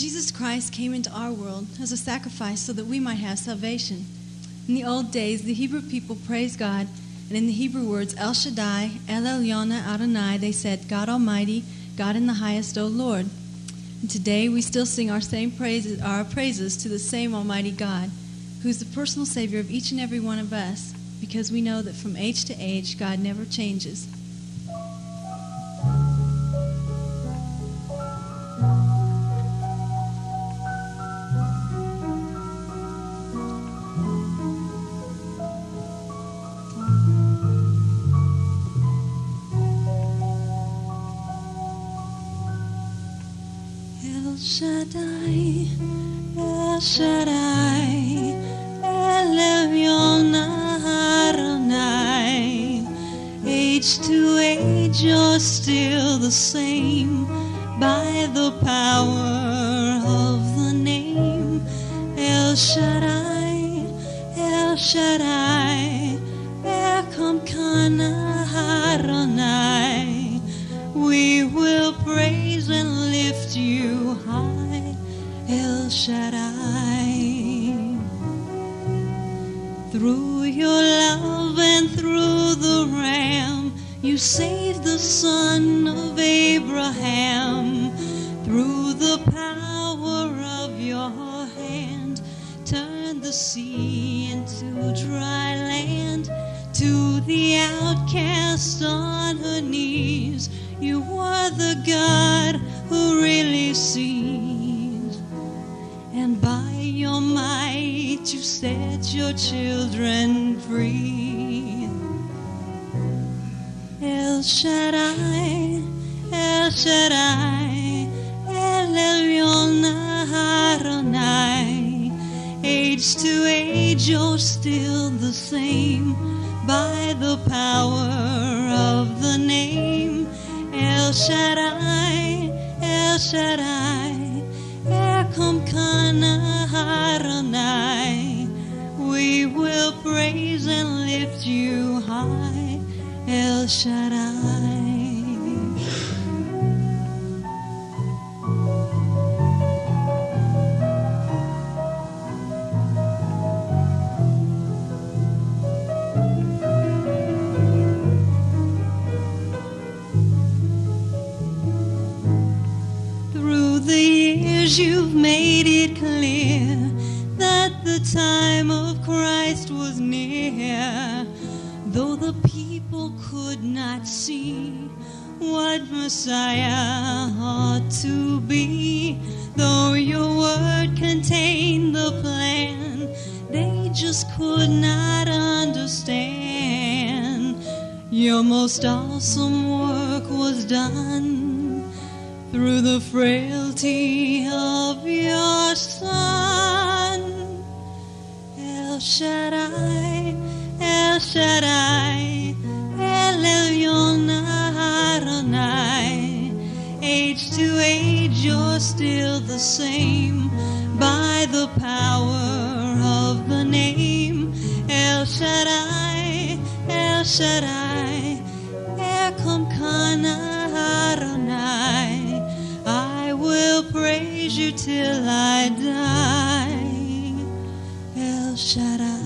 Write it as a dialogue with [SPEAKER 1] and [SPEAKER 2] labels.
[SPEAKER 1] Jesus Christ came into our world as a sacrifice so that we might have salvation. In the old days, the Hebrew people praised God, and in the Hebrew words El Shaddai, El Elyon Adonai, they said, God Almighty, God in the highest, O Lord. And today we still sing our praises to the same Almighty God, who is the personal Savior of each and every one of us, because we know that from age to age, God never changes. El Shaddai, El Shaddai, El Elyon Adonai. Age to age, you're still the same by the power of the name. El Shaddai, El Shaddai, Elkamkana Adonai. We will praise and lift you high, El Shaddai. Through your love and through the Ram, you saved the son of Abraham. Through the power of your hand, turned the sea into dry land. To the outcast on her knees, you are the God who really sees. And by your might you set your children free. El Shaddai, El Shaddai, El Elyon Adonai. Age to age you're still the same by the power of the name. El Shaddai, El Shaddai, Elkamkana Adonai. We will praise and lift you high, El Shaddai. You've made it clear that the time of Christ was near. Though the people could not see what Messiah ought to be, though your word contained the plan, they just could not understand. Your most awesome work was done through the frailty of your Son. El Shaddai, El Shaddai, El Elyon Adonai. Age to age you're still the same by the power of the name. El Shaddai, El Shaddai, Elkamkana Adonai. I will praise you till I die, El Shaddai.